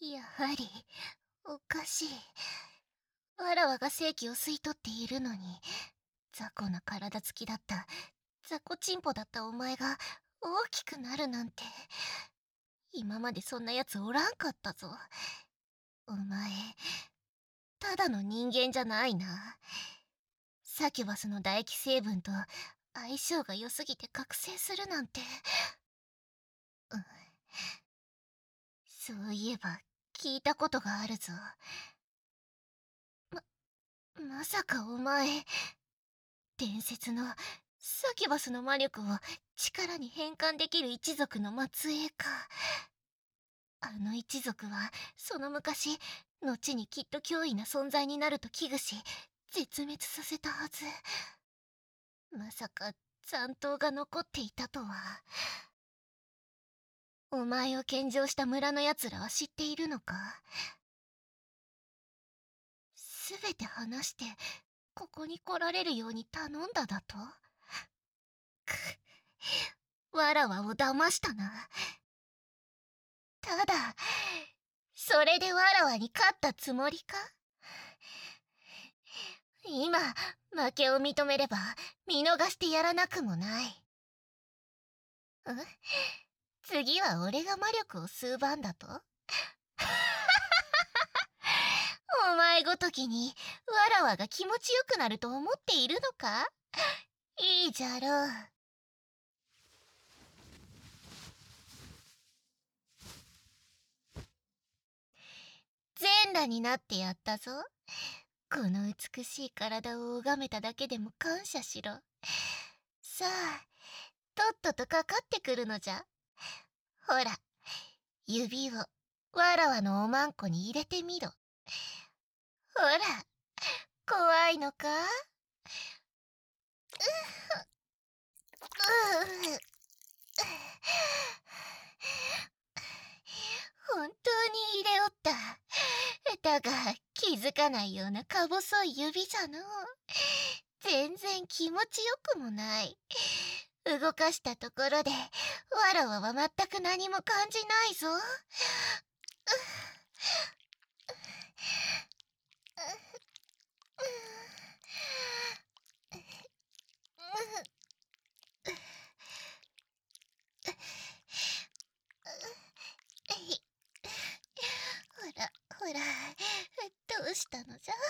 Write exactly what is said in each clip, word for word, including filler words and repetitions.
やはりおかしい。わらわが正気を吸い取っているのに、雑魚な体つきだった雑魚チンポだったお前が大きくなるなんて。今までそんなやつおらんかったぞ。お前ただの人間じゃないな。サキュバスの唾液成分と相性が良すぎて覚醒するなんて。うん、そういえば聞いたことがあるぞ。ままさかお前伝説のサキュバスの魔力を力に変換できる一族の末裔か。あの一族はその昔後にきっと脅威な存在になると危惧し絶滅させたはず。まさか残党が残っていたとは。お前を献上した村のやつらは知っているのか？すべて話してここに来られるように頼んだだと？くわらわを騙したな。ただそれでわらわに勝ったつもりか？今負けを認めれば見逃してやらなくもない。ん？次は俺が魔力を吸う番だと？お前ごときにわらわが気持ちよくなると思っているのか？いいじゃろう。全裸になってやったぞ。この美しい体を拝めただけでも感謝しろ。さあとっととかかってくるのじゃ。ほら指をわらわのおまんこに入れてみろ。ほら怖いのか？うう本当に入れおった。だが気づかないようなか細い指じゃのう。全然気持ちよくもない。動かしたところでわらわは全く何も感じないぞ。ほらほらどうしたのじゃ？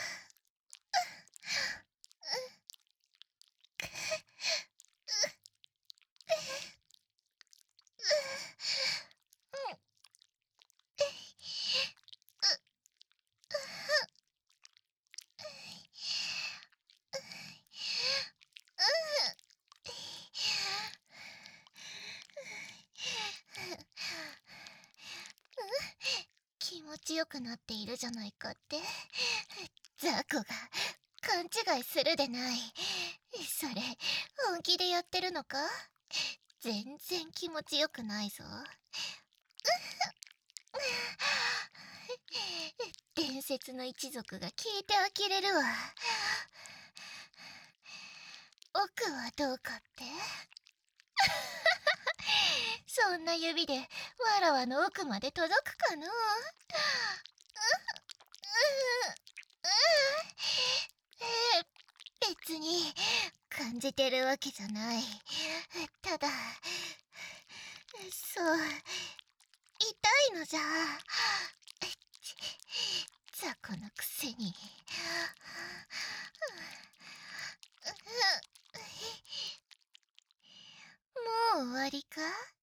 気持ちよくなっているじゃないかって。雑魚が勘違いするでない。それ本気でやってるのか？全然気持ちよくないぞ。伝説の一族が聞いて呆れるわ。奥はどうかって？そんな指でわらわの奥まで届くかのう？別に感じてるわけじゃない。ただそう痛いのじゃ。雑魚のくせに。もう終わりか？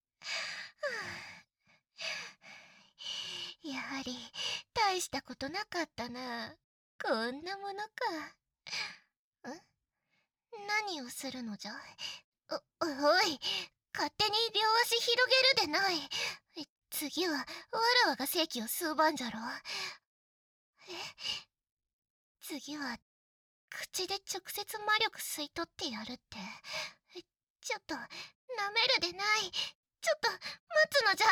やはり大したことなかったな。こんなものか。ん？何をするのじゃ？お、おい勝手に両足広げるでない。次はわらわが正気を吸う番じゃろ。え？次は口で直接魔力吸い取ってやるって。ちょっと舐めるでない。ちょっと待つのじゃ。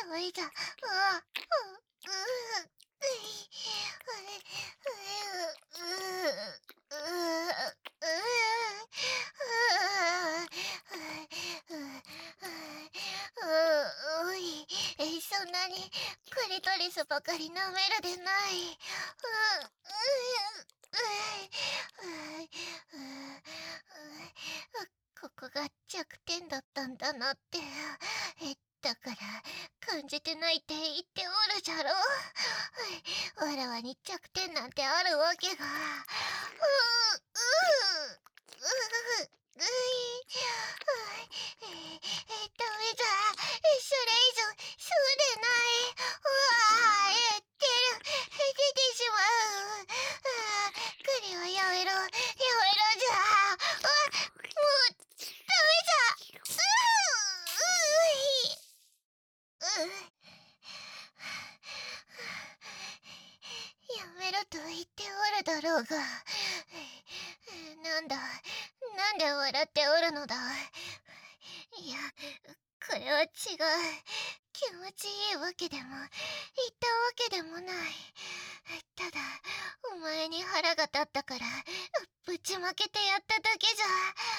メじゃ。あ、う、う、う、う、う、うい、え、そんなにクリトリスばかり舐めるでない。う、う、う、う、ここが弱点だったんだなって。え、だから感じてないって言っておるじゃろ。わらわに弱点なんてあるわけが。うううううい、え、え、ダメだ。それ以上そうでない。うわ、え、出る、出てしまう。あ、これはやめろ、やめろじゃ。あ、もうダメじゃ。ううい、うやめろと言っておるだろうが。なんだ、なんで笑っておるのだ。いや、これは違う。気持ちいいわけでも、言ったわけでもない。ただ、お前に腹が立ったから、ぶちまけてやっただけじゃ。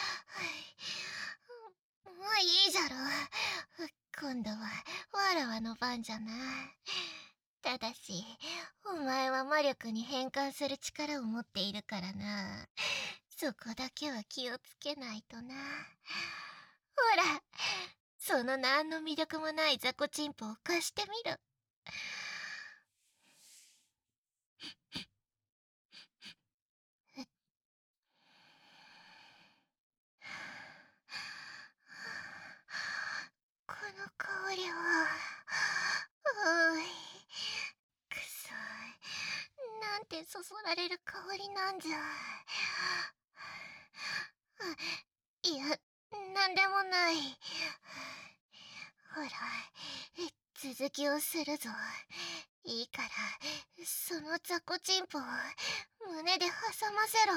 もういいじゃろ。今度は、わらわの番じゃな。ただし、お前は魔力に変換する力を持っているからな。そこだけは気をつけないとな。ほら、その何の魅力もない雑魚チンポを貸してみろ。この香りは、おい、くそ、なんてそそられる香りなんじゃ。いや、なんでもない。ほら、続きをするぞ。いいから、その雑魚チンポを胸で挟ませろ。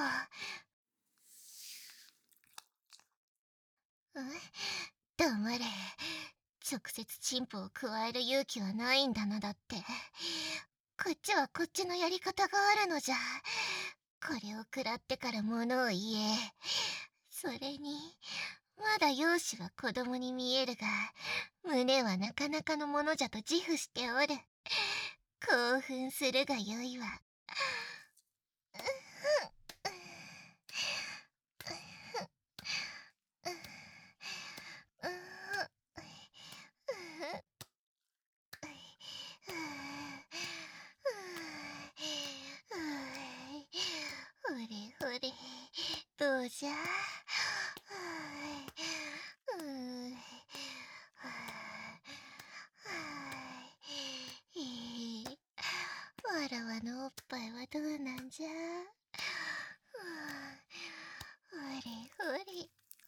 ん？黙れ。直接チンポを加える勇気はないんだな。だってこっちはこっちのやり方があるのじゃ。これを食らってから物を言え。それにまだ容姿は子供に見えるが、胸はなかなかのものじゃと自負しておる。興奮するがよいわ。ほれほれ、どうじゃ。わらわのおっぱいはどうなんじゃ。ほれほれ。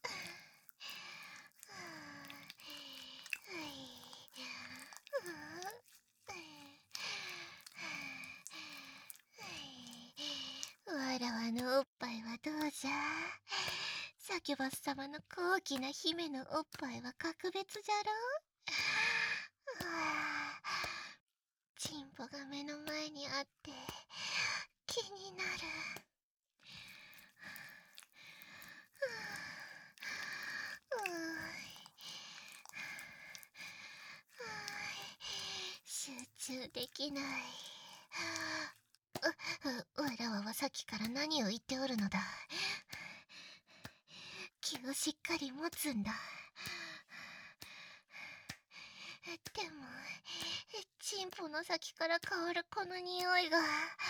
わらわのおっぱいはどうじゃ。サキュバス様の高貴な姫のおっぱいは格別じゃろ。チンポが目の前にあって気になる。集中できない。わらわはさっきから何を言っておるのだ。気をしっかり持つんだ。でもチンポの先から香るこの匂いが、おい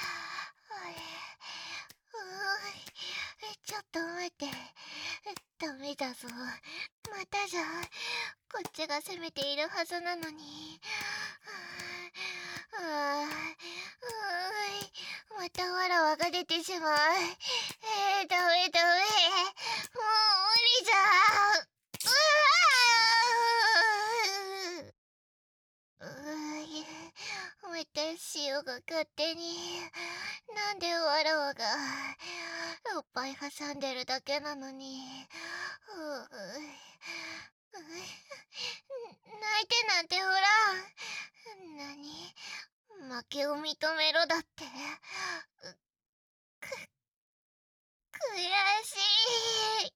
おい、ちょっと待って、ダメだぞ。またじゃ。こっちが攻めているはずなのに。ああ、おい、またわらわが出てしまう。えー、ダメダメ、もう無理じゃ。うわー、うい、また塩が勝手に。なんでわらわがおっぱい挟んでるだけなのに。うう泣いてなんておらん。 負けを認めろだって。うく悔しい。